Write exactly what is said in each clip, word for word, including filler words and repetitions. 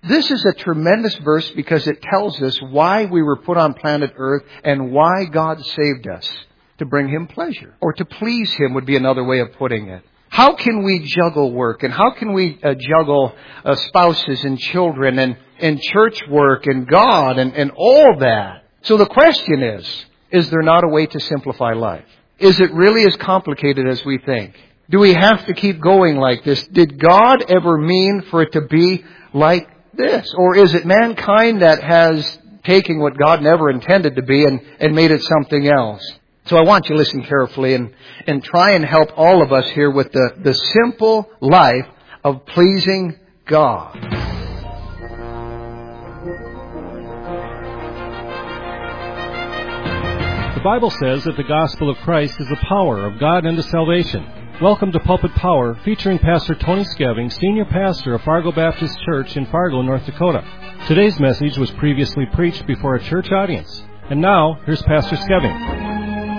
This is a tremendous verse because it tells us why we were put on planet Earth and why God saved us. To bring Him pleasure. Or to please Him would be another way of putting it. How can we juggle work? And how can we uh, juggle uh, spouses and children and, and church work and God and, and all that? So the question is, is there not a way to simplify life? Is it really as complicated as we think? Do we have to keep going like this? Did God ever mean for it to be like this? Or is it mankind that has taken what God never intended to be and, and made it something else? So I want you to listen carefully and, and try and help all of us here with the, the simple life of pleasing God. The Bible says that the gospel of Christ is the power of God unto salvation. Welcome to Pulpit Power, featuring Pastor Tony Skeving, Senior Pastor of Fargo Baptist Church in Fargo, North Dakota. Today's message was previously preached before a church audience. And now, here's Pastor Skeving.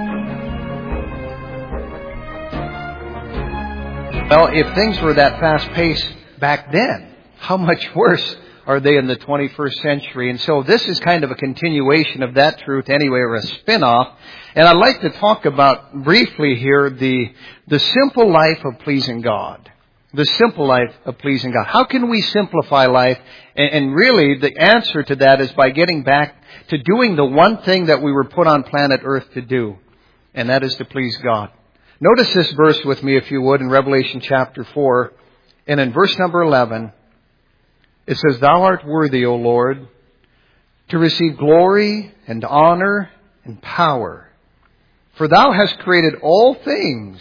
Well, if things were that fast-paced back then, how much worse are they in the twenty-first century? And so this is kind of a continuation of that truth anyway, or a spin-off. And I'd like to talk about briefly here the, the simple life of pleasing God. The simple life of pleasing God. How can we simplify life? And, and really the answer to that is by getting back to doing the one thing that we were put on planet Earth to do. And that is to please God. Notice this verse with me, if you would, in Revelation chapter four. And in verse number eleven, it says, Thou art worthy, O Lord, to receive glory and honor and power. For Thou hast created all things,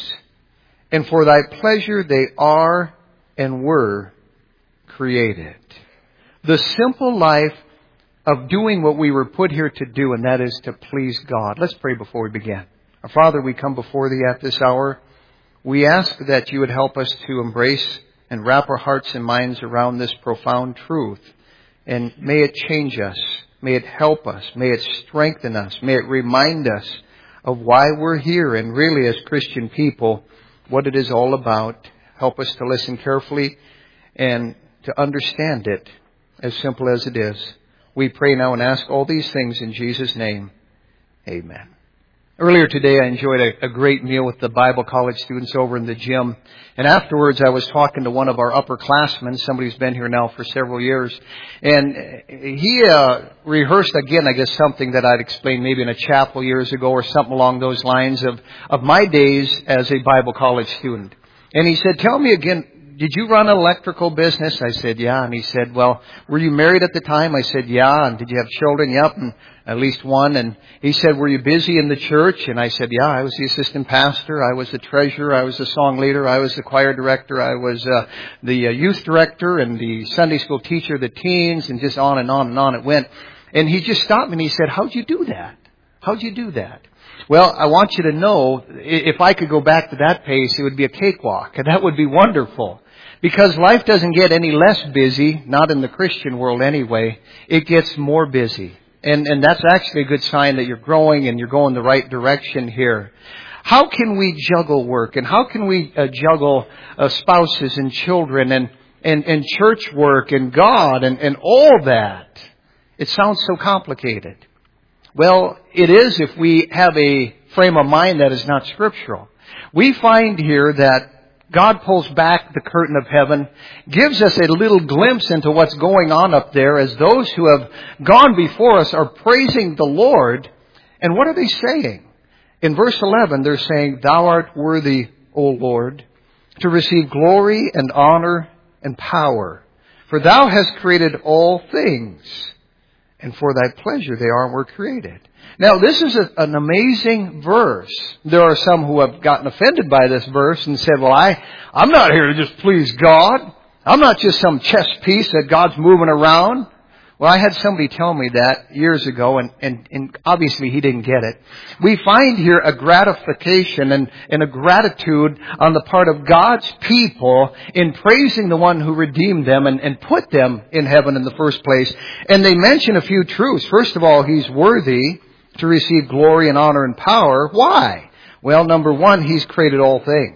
and for Thy pleasure they are and were created. The simple life of doing what we were put here to do, and that is to please God. Let's pray before we begin. Our Father, we come before Thee at this hour. We ask that You would help us to embrace and wrap our hearts and minds around this profound truth. And may it change us. May it help us. May it strengthen us. May it remind us of why we're here and really as Christian people, what it is all about. Help us to listen carefully and to understand it as simple as it is. We pray now and ask all these things in Jesus' name. Amen. Earlier today, I enjoyed a, a great meal with the Bible college students over in the gym. And afterwards, I was talking to one of our upperclassmen, somebody who's been here now for several years. And he uh, rehearsed again, I guess, something that I'd explained maybe in a chapel years ago or something along those lines of, of my days as a Bible college student. And he said, tell me again, did you run an electrical business? I said, yeah. And he said, well, were you married at the time? I said, yeah. And did you have children? Yep. And at least one. And he said, were you busy in the church? And I said, yeah, I was the assistant pastor. I was the treasurer. I was the song leader. I was the choir director. I was uh, the uh, youth director and the Sunday school teacher of the teens, and just on and on and on it went. And he just stopped me and he said, how'd you do that? How'd you do that? Well, I want you to know, if I could go back to that pace, it would be a cakewalk. And that would be wonderful. Because life doesn't get any less busy, not in the Christian world anyway. It gets more busy. And, and that's actually a good sign that you're growing and you're going the right direction here. How can we juggle work? And how can we uh, juggle uh, spouses and children and, and, and church work and God and, and all that? It sounds so complicated. Well, it is if we have a frame of mind that is not scriptural. We find here that God pulls back the curtain of heaven, gives us a little glimpse into what's going on up there as those who have gone before us are praising the Lord. And what are they saying? In verse eleven, they're saying, Thou art worthy, O Lord, to receive glory and honor and power. For Thou hast created all things, and for Thy pleasure they are and were created. Now, this is a, an amazing verse. There are some who have gotten offended by this verse and said, well, I, I'm not here to just please God. I'm not just some chess piece that God's moving around. Well, I had somebody tell me that years ago, and, and, and obviously he didn't get it. We find here a gratification and, and a gratitude on the part of God's people in praising the one who redeemed them and, and put them in heaven in the first place. And they mention a few truths. First of all, He's worthy to receive glory and honor and power. Why? Well, number one, He's created all things.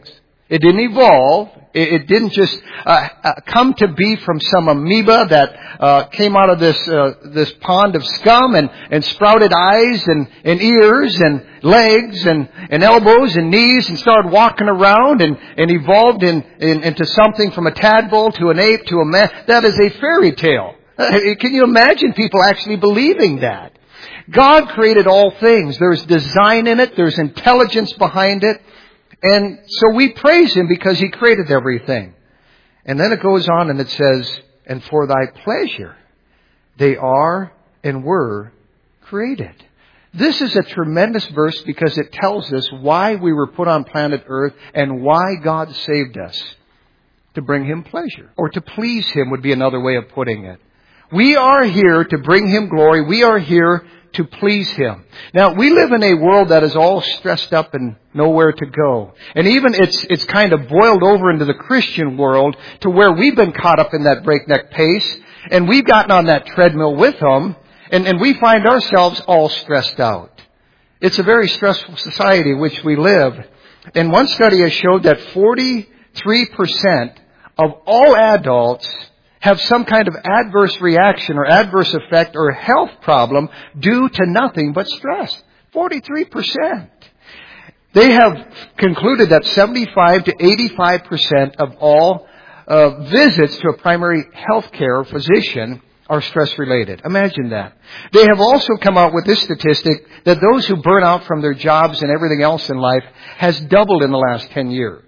It didn't evolve. It, it didn't just uh, uh, come to be from some amoeba that uh, came out of this uh, this pond of scum and, and sprouted eyes and, and ears and legs and, and elbows and knees and started walking around and, and evolved in, in, into something from a tadpole to an ape to a man. That is a fairy tale. Can you imagine people actually believing that? God created all things. There's design in it. There's intelligence behind it. And so we praise Him because He created everything. And then it goes on and it says, and for thy pleasure they are and were created. This is a tremendous verse because it tells us why we were put on planet Earth and why God saved us. To bring Him pleasure. Or to please Him would be another way of putting it. We are here to bring Him glory. We are here to please Him. Now, we live in a world that is all stressed up and nowhere to go. And even it's it's kind of boiled over into the Christian world to where we've been caught up in that breakneck pace. And we've gotten on that treadmill with them. And, and we find ourselves all stressed out. It's a very stressful society in which we live. And one study has showed that forty-three percent of all adults have some kind of adverse reaction or adverse effect or health problem due to nothing but stress. forty-three percent. They have concluded that seventy-five to eighty-five percent of all uh, visits to a primary health care physician are stress-related. Imagine that. They have also come out with this statistic that those who burn out from their jobs and everything else in life has doubled in the last ten years.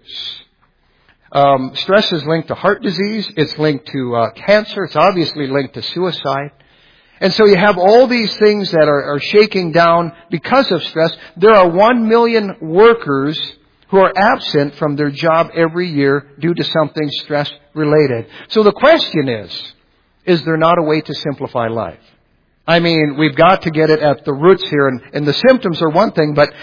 Um, stress is linked to heart disease. It's linked to uh, cancer. It's obviously linked to suicide. And so you have all these things that are, are shaking down because of stress. There are one million workers who are absent from their job every year due to something stress-related. So the question is, is there not a way to simplify life? I mean, we've got to get it at the roots here. And, and the symptoms are one thing, but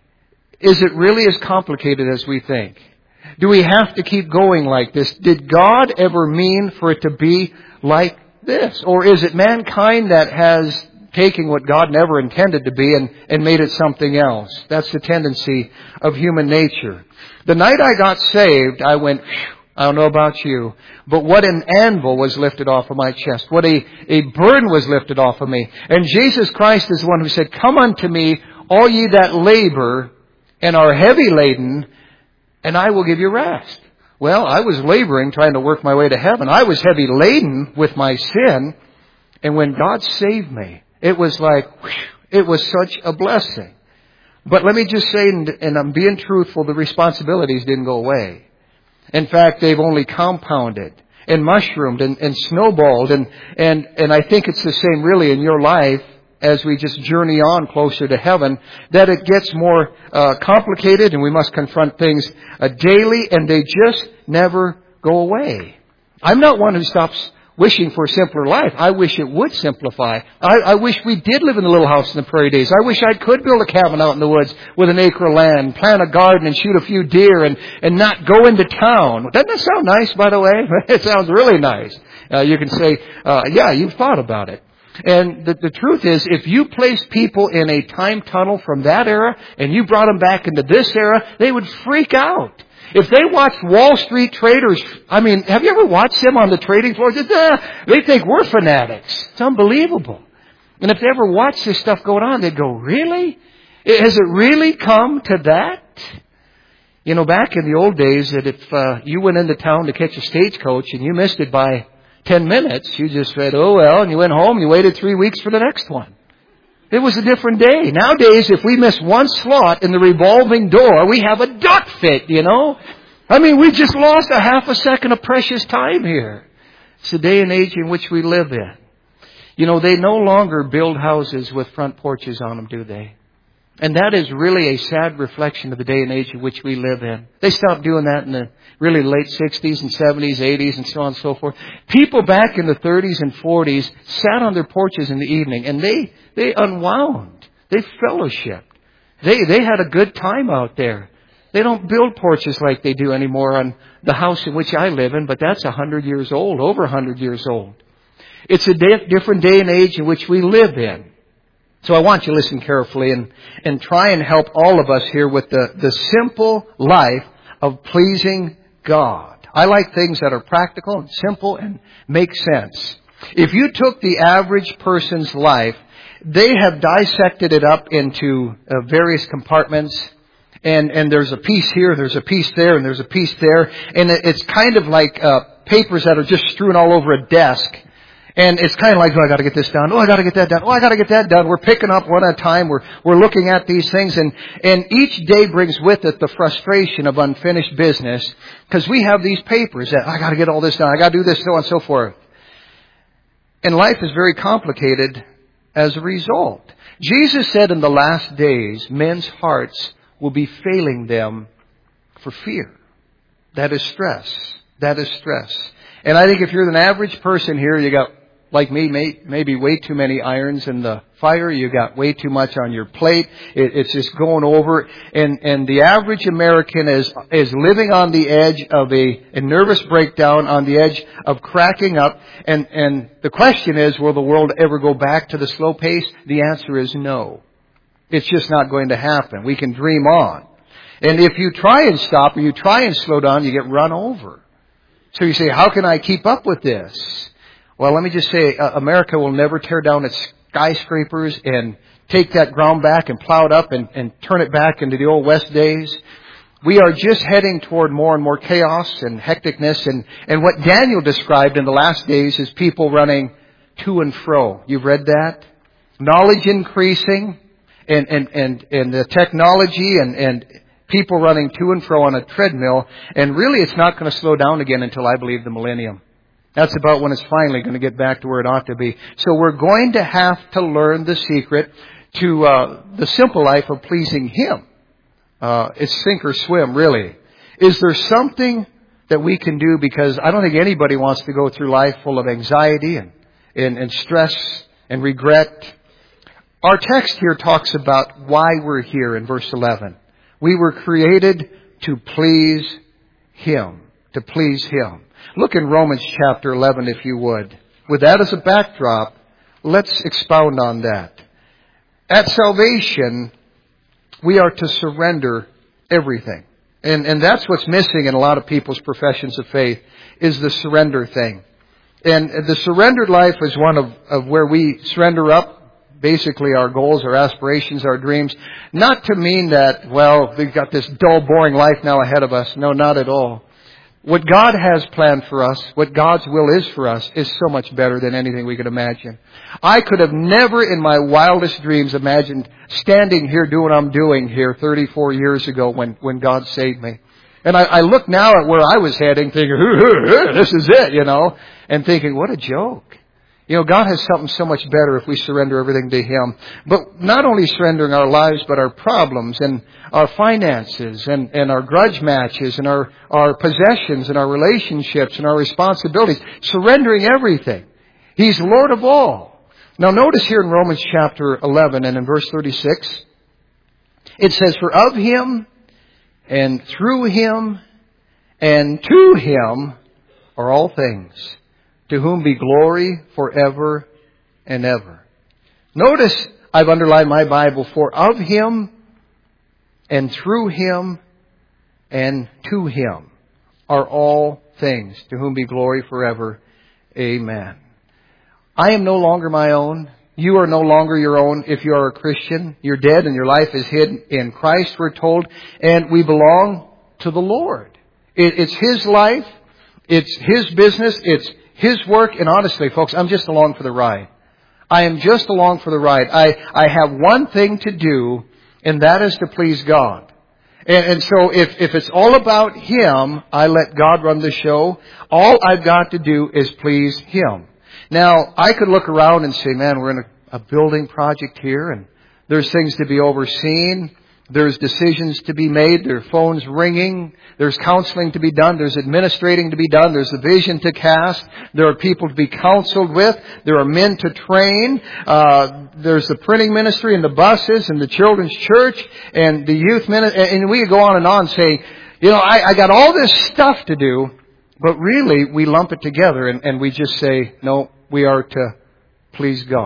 is it really as complicated as we think? Do we have to keep going like this? Did God ever mean for it to be like this? Or is it mankind that has taken what God never intended to be and, and made it something else? That's the tendency of human nature. The night I got saved, I went, I don't know about you, but what an anvil was lifted off of my chest. What a, a burden was lifted off of me. And Jesus Christ is the one who said, come unto me, all ye that labor and are heavy laden, and I will give you rest. Well, I was laboring, trying to work my way to heaven. I was heavy laden with my sin. And when God saved me, it was like, whew, it was such a blessing. But let me just say, and I'm being truthful, the responsibilities didn't go away. In fact, they've only compounded and mushroomed and, and snowballed. And, and, and I think it's the same really in your life. As we just journey on closer to heaven, that it gets more uh, complicated and we must confront things uh, daily and they just never go away. I'm not one who stops wishing for a simpler life. I wish it would simplify. I, I wish we did live in the little house in the prairie days. I wish I could build a cabin out in the woods with an acre of land, plant a garden and shoot a few deer and, and not go into town. Doesn't that sound nice, by the way? It sounds really nice. Uh, you can say, uh, yeah, you've thought about it. And the, the truth is, if you place people in a time tunnel from that era and you brought them back into this era, they would freak out. If they watched Wall Street traders, I mean, have you ever watched them on the trading floor? They think we're fanatics. It's unbelievable. And if they ever watch this stuff going on, they'd go, really? Has it really come to that? You know, back in the old days, that if uh, you went into town to catch a stagecoach and you missed it by ten minutes, you just said, oh well, and you went home, you waited three weeks for the next one. It was a different day. Nowadays, if we miss one slot in the revolving door, we have a duck fit, you know? I mean, we just lost a half a second of precious time here. It's the day and age in which we live in. You know, they no longer build houses with front porches on them, do they? And that is really a sad reflection of the day and age in which we live in. They stopped doing that in the really late sixties and seventies, eighties, and so on and so forth. People back in the thirties and forties sat on their porches in the evening, and they they unwound. They fellowshiped. They they had a good time out there. They don't build porches like they do anymore on the house in which I live in, but that's a hundred years old, over a hundred years old. It's a day, different day and age in which we live in. So I want you to listen carefully and, and try and help all of us here with the, the simple life of pleasing God. I like things that are practical and simple and make sense. If you took the average person's life, they have dissected it up into uh, various compartments. And, and there's a piece here, there's a piece there, and there's a piece there. And it, it's kind of like uh, papers that are just strewn all over a desk. And it's kind of like, oh, I got to get this done. Oh, I got to get that done. Oh, I got to get that done. We're picking up one at a time. We're we're looking at these things, and and each day brings with it the frustration of unfinished business, because we have these papers that I got to get all this done. I got to do this, so on and so forth. And life is very complicated as a result. Jesus said, in the last days, men's hearts will be failing them for fear. That is stress. That is stress. And I think if you're an average person here, you got, like me, may, maybe way too many irons in the fire. You got way too much on your plate. It, it's just going over. And, and the average American is, is living on the edge of a, a nervous breakdown, on the edge of cracking up. And, and the question is, will the world ever go back to the slow pace? The answer is no. It's just not going to happen. We can dream on. And if you try and stop or you try and slow down, you get run over. So you say, how can I keep up with this? Well, let me just say, uh, America will never tear down its skyscrapers and take that ground back and plow it up and, and turn it back into the old West days. We are just heading toward more and more chaos and hecticness. And, and what Daniel described in the last days is people running to and fro. You've read that? Knowledge increasing and, and, and, and the technology and, and people running to and fro on a treadmill. And really it's not going to slow down again until, I believe, the millennium. That's about when it's finally going to get back to where it ought to be. So we're going to have to learn the secret to uh, the simple life of pleasing Him. Uh, it's sink or swim, really. Is there something that we can do? Because I don't think anybody wants to go through life full of anxiety and, and, and stress and regret. Our text here talks about why we're here in verse eleven. We were created to please Him. To please Him. Look in Romans chapter eleven, if you would. With that as a backdrop, let's expound on that. At salvation, we are to surrender everything. And, and that's what's missing in a lot of people's professions of faith, is the surrender thing. And the surrendered life is one of, of where we surrender up basically our goals, our aspirations, our dreams. Not to mean that, well, we've got this dull, boring life now ahead of us. No, not at all. What God has planned for us, what God's will is for us, is so much better than anything we could imagine. I could have never in my wildest dreams imagined standing here doing what I'm doing here thirty-four years ago when, when God saved me. And I, I look now at where I was heading thinking, this is it, you know, and thinking, what a joke. You know, God has something so much better if we surrender everything to Him. But not only surrendering our lives, but our problems and our finances and, and our grudge matches and our, our possessions and our relationships and our responsibilities. Surrendering everything. He's Lord of all. Now notice here in Romans chapter eleven and in verse thirty-six, it says, for of Him and through Him and to Him are all things, to whom be glory forever and ever. Notice I've underlined my Bible, for of Him and through Him and to Him are all things, to whom be glory forever. Amen. I am no longer my own. You are no longer your own if you are a Christian. You're dead and your life is hid in Christ, we're told, and we belong to the Lord. It, it's His life. It's His business. It's His work, and honestly, folks, I'm just along for the ride. I am just along for the ride. I, I have one thing to do, and that is to please God. And, and so if, if it's all about Him, I let God run the show. All I've got to do is please Him. Now, I could look around and say, man, we're in a, a building project here, and there's things to be overseen. There's decisions to be made. There are phones ringing. There's counseling to be done. There's administrating to be done. There's a vision to cast. There are people to be counseled with. There are men to train. Uh, there's the printing ministry and the buses and the children's church and the youth ministry. And we could go on and on saying, you know, I, I got all this stuff to do. But really, we lump it together and, and we just say, no, we are to please God.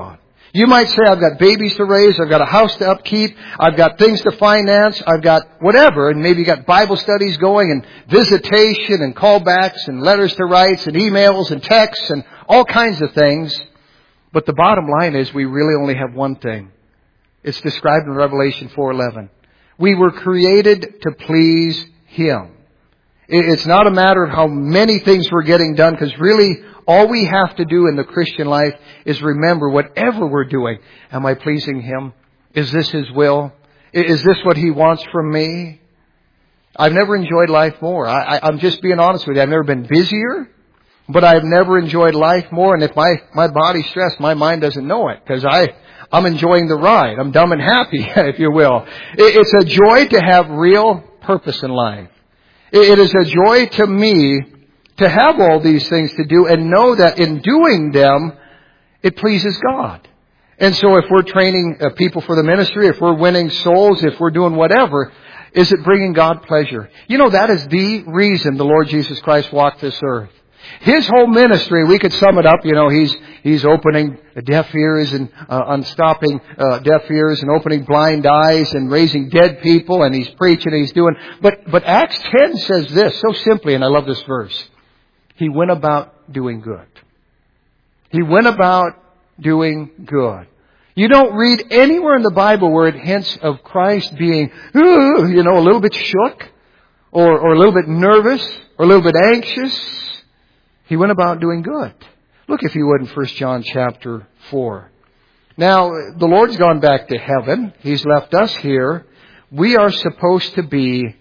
You might say, I've got babies to raise, I've got a house to upkeep, I've got things to finance, I've got whatever, and maybe you got Bible studies going, and visitation, and callbacks, and letters to write, and emails, and texts, and all kinds of things. But the bottom line is we really only have one thing. It's described in Revelation four eleven. We were created to please Him. It's not a matter of how many things we're getting done, because really all we have to do in the Christian life is remember, whatever we're doing, am I pleasing Him? Is this His will? Is this what He wants from me? I've never enjoyed life more. I, I, I'm just being honest with you. I've never been busier, but I've never enjoyed life more. And if my, my body's stressed, my mind doesn't know it, because I, I'm enjoying the ride. I'm dumb and happy, if you will. It, it's a joy to have real purpose in life. It, it is a joy to me to have all these things to do and know that in doing them, it pleases God. And so if we're training uh, people for the ministry, if we're winning souls, if we're doing whatever, is it bringing God pleasure? You know, that is the reason the Lord Jesus Christ walked this earth. His whole ministry, we could sum it up, you know, he's he's opening deaf ears and uh, unstopping uh, deaf ears and opening blind eyes and raising dead people, and he's preaching and he's doing. But, but Acts ten says this so simply, and I love this verse. He went about doing good. He went about doing good. You don't read anywhere in the Bible where it hints of Christ being, you know, a little bit shook or, or a little bit nervous or a little bit anxious. He went about doing good. Look, if you would, in First John chapter four. Now, the Lord's gone back to heaven. He's left us here. We are supposed to be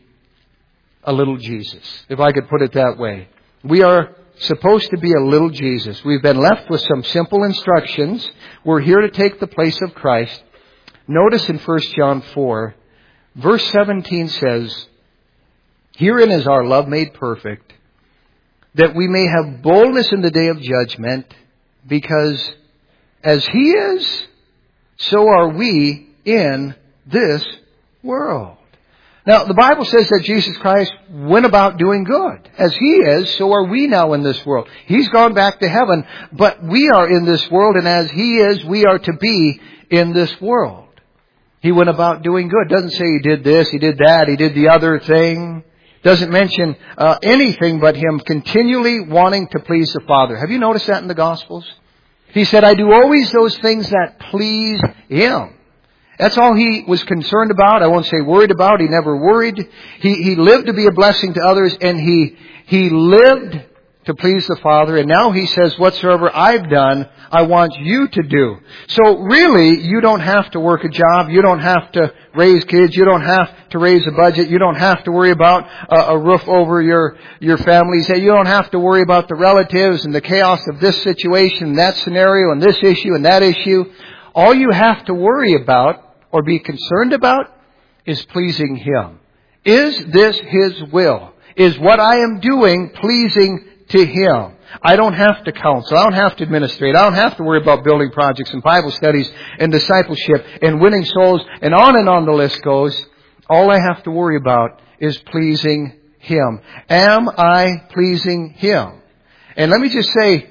a little Jesus, if I could put it that way. We are supposed to be a little Jesus. We've been left with some simple instructions. We're here to take the place of Christ. Notice in First John four, verse seventeen says, "Herein is our love made perfect, that we may have boldness in the day of judgment, because as He is, so are we in this world." Now, the Bible says that Jesus Christ went about doing good. As He is, so are we now in this world. He's gone back to heaven, but we are in this world, and as He is, we are to be in this world. He went about doing good. Doesn't say He did this, He did that, He did the other thing. Doesn't mention uh, anything but Him continually wanting to please the Father. Have you noticed that in the Gospels? He said, "I do always those things that please Him." That's all He was concerned about. I won't say worried about. He never worried. He, he lived to be a blessing to others, and He, He lived to please the Father. And now He says, whatsoever I've done, I want you to do. So really, you don't have to work a job. You don't have to raise kids. You don't have to raise a budget. You don't have to worry about a, a roof over your, your family's head. You don't have to worry about the relatives and the chaos of this situation, that scenario, and this issue, and that issue. All you have to worry about or be concerned about is pleasing Him. Is this His will? Is what I am doing pleasing to Him? I don't have to counsel. I don't have to administrate. I don't have to worry about building projects and Bible studies and discipleship and winning souls, and on and on the list goes. All I have to worry about is pleasing Him. Am I pleasing Him? And let me just say,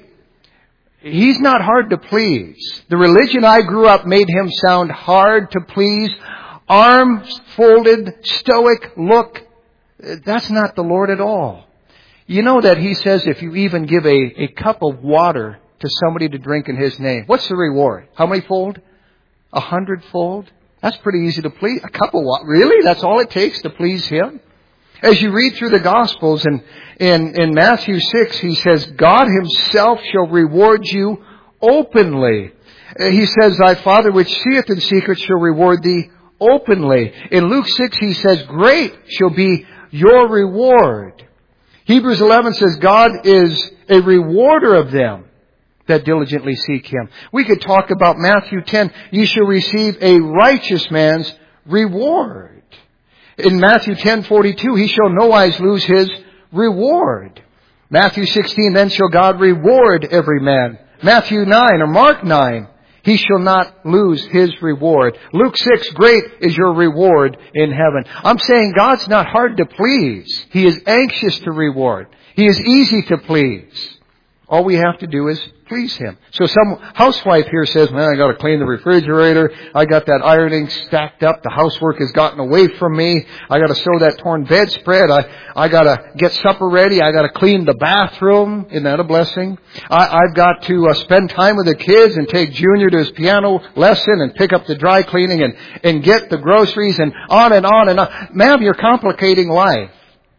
He's not hard to please. The religion I grew up made Him sound hard to please. Arms folded, stoic look. That's not the Lord at all. You know that He says if you even give a, a cup of water to somebody to drink in His name, what's the reward? How many fold? A hundredfold? That's pretty easy to please. A cup of water? Really? That's all it takes to please Him? As you read through the Gospels, and in, in Matthew six, He says, God Himself shall reward you openly. He says, thy Father which seeth in secret shall reward thee openly. In Luke six, He says, great shall be your reward. Hebrews eleven says, God is a rewarder of them that diligently seek Him. We could talk about Matthew ten, ye shall receive a righteous man's reward. In Matthew ten forty-two, he shall nowise lose his reward. Matthew sixteen, then shall God reward every man. Matthew nine or Mark nine, he shall not lose his reward. Luke six, great is your reward in heaven. I'm saying God's not hard to please. He is anxious to reward. He is easy to please. All we have to do is please Him. So some housewife here says, man, I got to clean the refrigerator. I got that ironing stacked up. The housework has gotten away from me. I got to sew that torn bedspread. I, I got to get supper ready. I got to clean the bathroom. Isn't that a blessing? I, I've got to uh, spend time with the kids and take Junior to his piano lesson and pick up the dry cleaning and, and get the groceries and on and on and on. Ma'am, you're complicating life.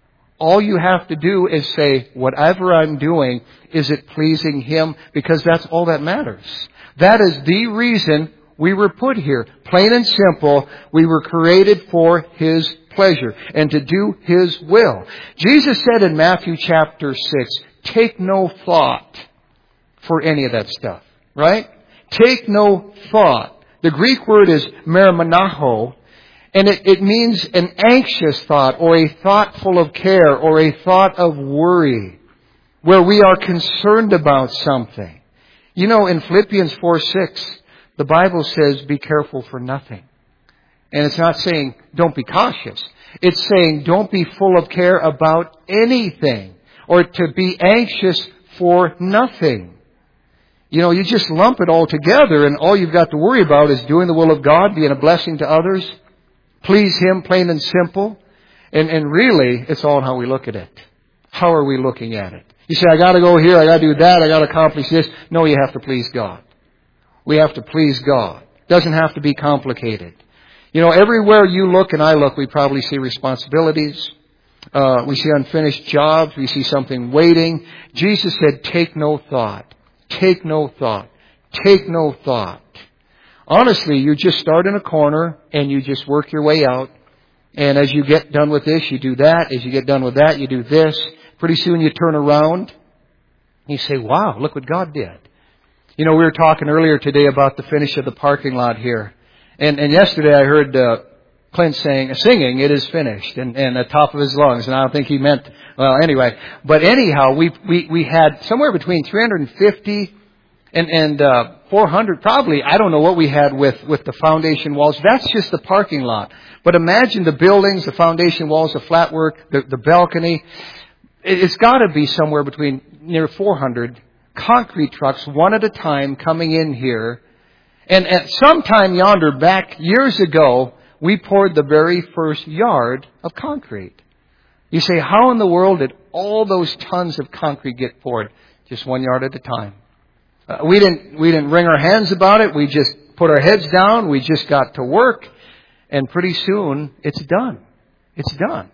All you have to do is say, whatever I'm doing, is it pleasing Him? Because that's all that matters. That is the reason we were put here. Plain and simple, we were created for His pleasure and to do His will. Jesus said in Matthew chapter six, take no thought for any of that stuff. Right? Take no thought. The Greek word is merimnaho. And it, it means an anxious thought or a thought full of care or a thought of worry where we are concerned about something. You know, in Philippians four six, the Bible says, be careful for nothing. And it's not saying don't be cautious. It's saying don't be full of care about anything or to be anxious for nothing. You know, you just lump it all together and all you've got to worry about is doing the will of God, being a blessing to others. Please Him, plain and simple. And, and really, it's all how we look at it. How are we looking at it? You say, I got to go here, I got to do that, I got to accomplish this. No, you have to please God. We have to please God. It doesn't have to be complicated. You know, everywhere you look and I look, we probably see responsibilities. Uh, we see unfinished jobs. We see something waiting. Jesus said, take no thought. Take no thought. Take no thought. Honestly, you just start in a corner and you just work your way out. And as you get done with this, you do that. As you get done with that, you do this. Pretty soon you turn around. And you say, wow, look what God did. You know, we were talking earlier today about the finish of the parking lot here. And, and yesterday I heard uh, Clint saying, singing, it is finished, and, and at the top of his lungs. And I don't think he meant, well, anyway. But anyhow, we, we, we had somewhere between three hundred fifty And, and uh, four hundred, probably, I don't know what we had with, with the foundation walls. That's just the parking lot. But imagine the buildings, the foundation walls, the flat work, the, the balcony. It's got to be somewhere between near four hundred concrete trucks, one at a time, coming in here. And at some time yonder, back years ago, we poured the very first yard of concrete. You say, how in the world did all those tons of concrete get poured? Just one yard at a time. Uh, we didn't, we didn't wring our hands about it. We just put our heads down. We just got to work. And pretty soon, it's done. It's done.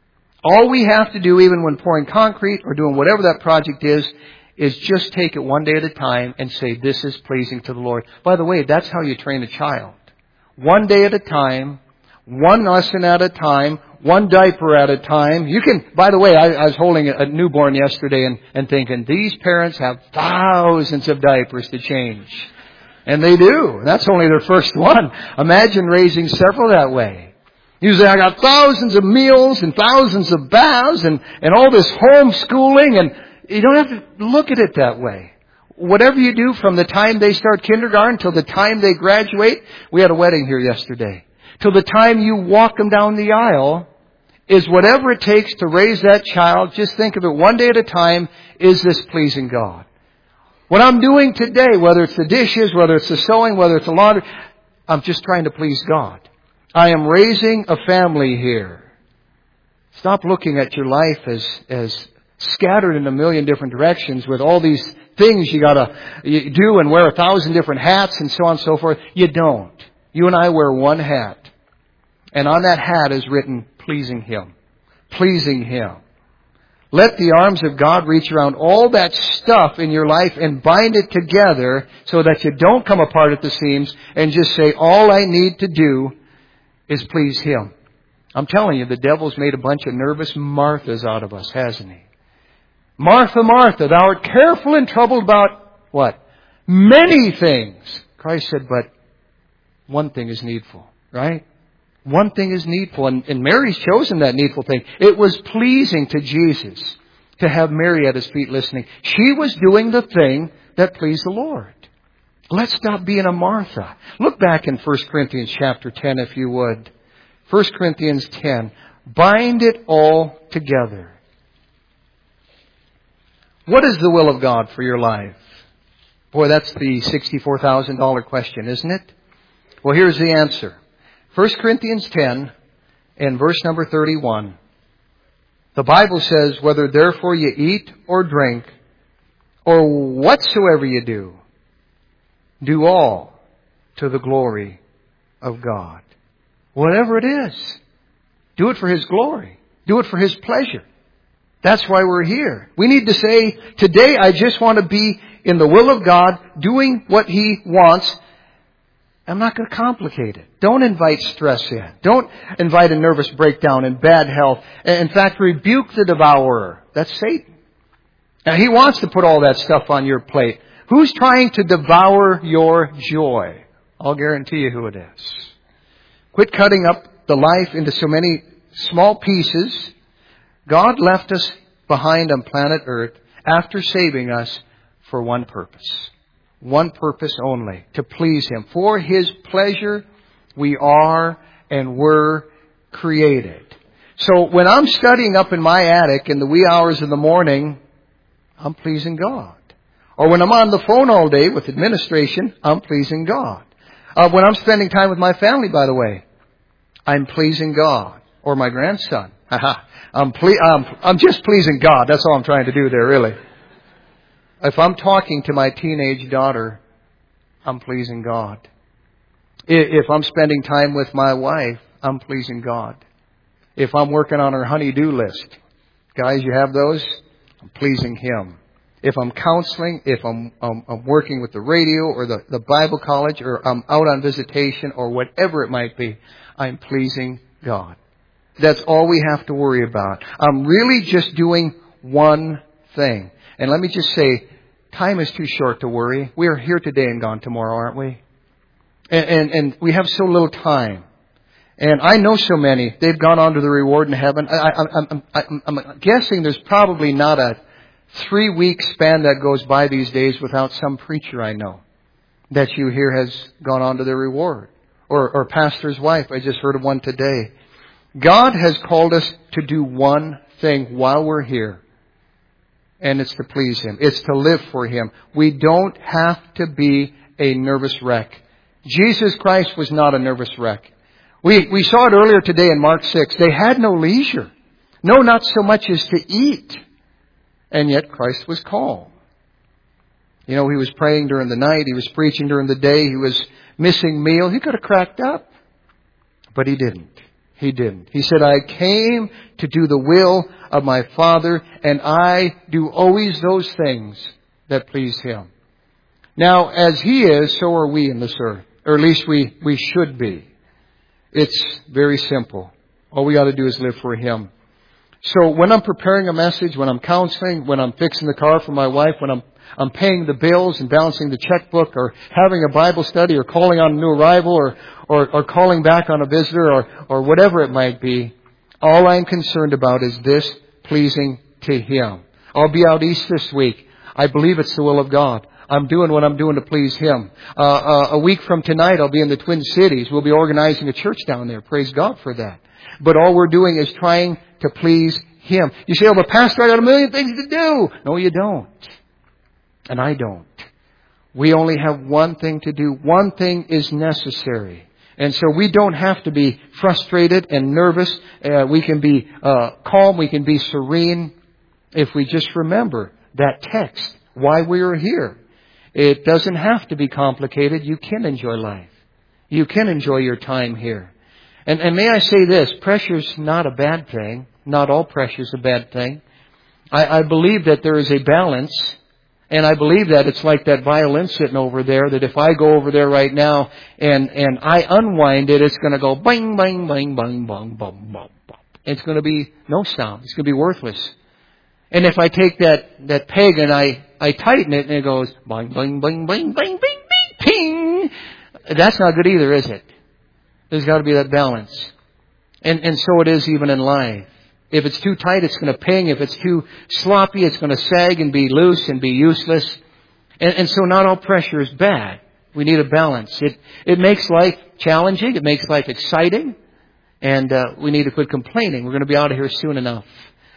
All we have to do, even when pouring concrete or doing whatever that project is, is just take it one day at a time and say, this is pleasing to the Lord. By the way, that's how you train a child. One day at a time, one lesson at a time, one diaper at a time. You can, by the way, I, I was holding a newborn yesterday and, and thinking, these parents have thousands of diapers to change. And they do. That's only their first one. Imagine raising several that way. You say, I got thousands of meals and thousands of baths and, and all this homeschooling, and you don't have to look at it that way. Whatever you do from the time they start kindergarten till the time they graduate, we had a wedding here yesterday. Till the time you walk them down the aisle is whatever it takes to raise that child. Just think of it one day at a time. Is this pleasing God? What I'm doing today, whether it's the dishes, whether it's the sewing, whether it's the laundry, I'm just trying to please God. I am raising a family here. Stop looking at your life as, as scattered in a million different directions with all these things you gotta you do and wear a thousand different hats and so on and so forth. You don't. You and I wear one hat. And on that hat is written, pleasing Him. Pleasing Him. Let the arms of God reach around all that stuff in your life and bind it together so that you don't come apart at the seams and just say, all I need to do is please Him. I'm telling you, the devil's made a bunch of nervous Marthas out of us, hasn't he? Martha, Martha, thou art careful and troubled about what? Many things. Christ said, but one thing is needful, right? One thing is needful. And, and Mary's chosen that needful thing. It was pleasing to Jesus to have Mary at His feet listening. She was doing the thing that pleased the Lord. Let's stop being a Martha. Look back in First Corinthians chapter ten, if you would. First Corinthians ten. Bind it all together. What is the will of God for your life? Boy, that's the sixty-four thousand dollars question, isn't it? Well, here's the answer. First Corinthians ten and verse number thirty-one. The Bible says, whether therefore you eat or drink or whatsoever you do, do all to the glory of God. Whatever it is, do it for His glory. Do it for His pleasure. That's why we're here. We need to say, today I just want to be in the will of God, doing what He wants. I'm not going to complicate it. Don't invite stress in. Don't invite a nervous breakdown and bad health. In fact, rebuke the devourer. That's Satan. Now, he wants to put all that stuff on your plate. Who's trying to devour your joy? I'll guarantee you who it is. Quit cutting up the life into so many small pieces. God left us behind on planet Earth after saving us for one purpose. One purpose only, to please Him. For His pleasure we are and were created. So when I'm studying up in my attic in the wee hours of the morning, I'm pleasing God. Or when I'm on the phone all day with administration, I'm pleasing God. Uh, when I'm spending time with my family, by the way, I'm pleasing God. Or my grandson. I'm, ple- I'm, I'm just pleasing God. That's all I'm trying to do there, really. If I'm talking to my teenage daughter, I'm pleasing God. If I'm spending time with my wife, I'm pleasing God. If I'm working on her honey-do list, guys, you have those? I'm pleasing Him. If I'm counseling, if I'm, I'm, I'm working with the radio or the, the Bible college, or I'm out on visitation or whatever it might be, I'm pleasing God. That's all we have to worry about. I'm really just doing one thing. And let me just say, time is too short to worry. We are here today and gone tomorrow, aren't we? And, and, and we have so little time. And I know so many. They've gone on to the reward in heaven. I, I, I'm, I'm, I'm guessing there's probably not a three-week span that goes by these days without some preacher I know that you hear has gone on to the reward. Or, or pastor's wife. I just heard of one today. God has called us to do one thing while we're here. And it's to please Him. It's to live for Him. We don't have to be a nervous wreck. Jesus Christ was not a nervous wreck. We, we saw it earlier today in Mark six. They had no leisure. No, not so much as to eat. And yet Christ was calm. You know, He was praying during the night. He was preaching during the day. He was missing meal. He could have cracked up. But He didn't. He didn't. He said, I came to do the will of my Father, and I do always those things that please Him. Now, as He is, so are we in this earth. Or at least we, we should be. It's very simple. All we got to do is live for Him. So when I'm preparing a message, when I'm counseling, when I'm fixing the car for my wife, when I'm I'm paying the bills and balancing the checkbook, or having a Bible study, or calling on a new arrival, or, or, or calling back on a visitor, or, or whatever it might be, all I'm concerned about is this, pleasing to Him. I'll be out east this week. I believe it's the will of God. I'm doing what I'm doing to please Him. Uh, uh, a week from tonight, I'll be in the Twin Cities. We'll be organizing a church down there. Praise God for that. But all we're doing is trying to please Him. You say, oh, but Pastor, I got a million things to do. No, you don't. And I don't. We only have one thing to do. One thing is necessary. And so we don't have to be frustrated and nervous. Uh, we can be uh, calm. We can be serene if we just remember that text, why we are here. It doesn't have to be complicated. You can enjoy life. You can enjoy your time here. And, and may I say this, pressure's not a bad thing. Not all pressure's a bad thing. I, I believe that there is a balance. And I believe that it's like that violin sitting over there, that if I go over there right now and, and I unwind it, it's going to go bang, bang, bang, bang, bang, bang, bang, bang. It's going to be no sound. It's going to be worthless. And if I take that, that peg and I, I tighten it and it goes bang, bang, bang, bang, bang, bang, bang, ping. That's not good either, is it? There's got to be that balance. And, and so it is even in life. If it's too tight, it's going to ping. If it's too sloppy, it's going to sag and be loose and be useless. And, and so not all pressure is bad. We need a balance. It, it makes life challenging. It makes life exciting. And uh, we need to quit complaining. We're going to be out of here soon enough.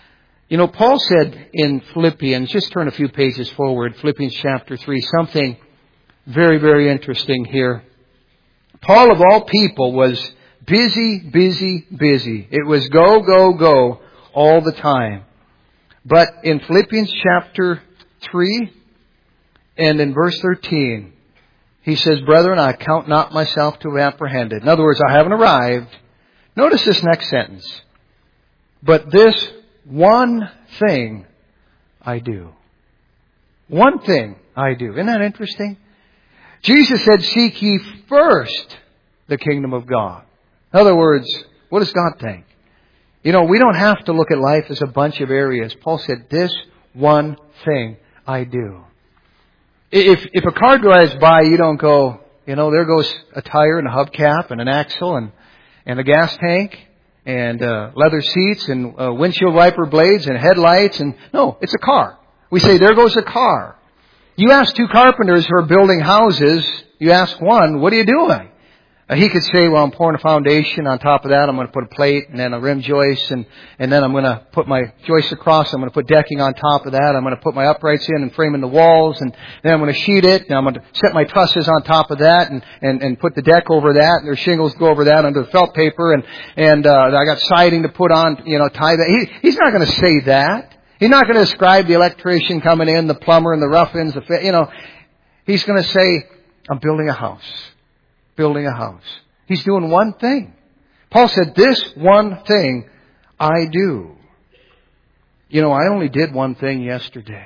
You know, Paul said in Philippians, just turn a few pages forward, Philippians chapter three, something very, very interesting here. Paul, of all people, was busy, busy, busy. It was go, go, go all the time. But in Philippians chapter three and in verse thirteen, he says, brethren, I count not myself to have apprehended. In other words, I haven't arrived. Notice this next sentence. But this one thing I do. One thing I do. Isn't that interesting? Jesus said, seek ye first the kingdom of God. In other words, what does God think? You know, we don't have to look at life as a bunch of areas. Paul said, this one thing I do. If if a car drives by, you don't go, you know, there goes a tire and a hubcap and an axle and, and a gas tank and uh, leather seats and uh, windshield wiper blades and headlights. And no, it's a car. We say, there goes a car. You ask two carpenters who are building houses, you ask one, what are you doing? Uh, he could say, well, I'm pouring a foundation. On top of that, I'm going to put a plate and then a rim joist. And, and then I'm going to put my joist across. I'm going to put decking on top of that. I'm going to put my uprights in and frame in the walls. And then I'm going to sheet it. And I'm going to set my trusses on top of that and, and, and put the deck over that. And there's shingles go over that under the felt paper. And, and uh, I got siding to put on, you know, tie that. He, he's not going to say that. He's not going to describe the electrician coming in, the plumber and the rough-ins, the, you know. He's going to say, I'm building a house. Building a house. He's doing one thing. Paul said, this one thing I do. You know, I only did one thing yesterday.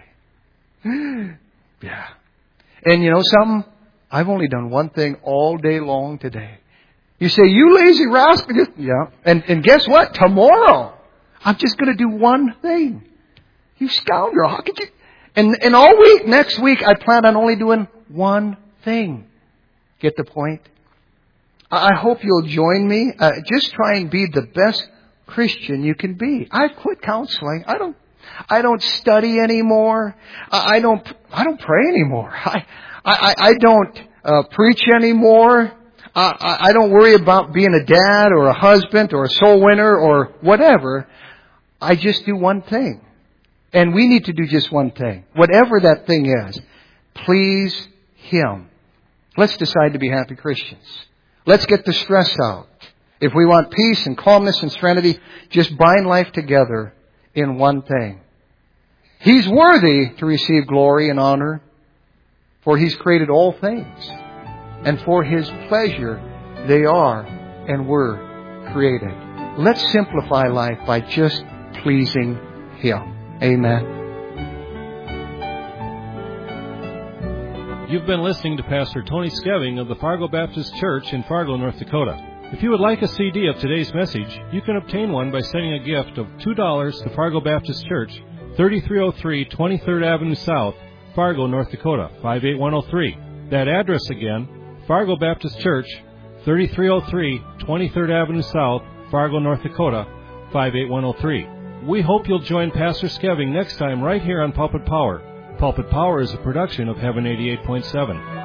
Yeah. And you know something? I've only done one thing all day long today. You say, you lazy rascal. Yeah. And, and guess what? Tomorrow, I'm just going to do one thing. You scoundrel. How could you? And, and all week, next week, I plan on only doing one thing. Get the point? I hope you'll join me. Uh, just try and be the best Christian you can be. I've quit counseling. I don't. I don't study anymore. I, I don't. I don't pray anymore. I. I. I don't uh, preach anymore. I, I. I don't worry about being a dad or a husband or a soul winner or whatever. I just do one thing, and we need to do just one thing, whatever that thing is. Please Him. Let's decide to be happy Christians. Let's get the stress out. If we want peace and calmness and serenity, just bind life together in one thing. He's worthy to receive glory and honor, for He's created all things. And for His pleasure, they are and were created. Let's simplify life by just pleasing Him. Amen. You've been listening to Pastor Tony Skeving of the Fargo Baptist Church in Fargo, North Dakota. If you would like a C D of today's message, you can obtain one by sending a gift of two dollars to Fargo Baptist Church, thirty-three oh three twenty-third Avenue South, Fargo, North Dakota, five eight one oh three. That address again, Fargo Baptist Church, thirty-three oh three twenty-third Avenue South, Fargo, North Dakota, five eight one oh three. We hope you'll join Pastor Skeving next time right here on Pulpit Power. Pulpit Power is a production of Heaven eighty-eight point seven.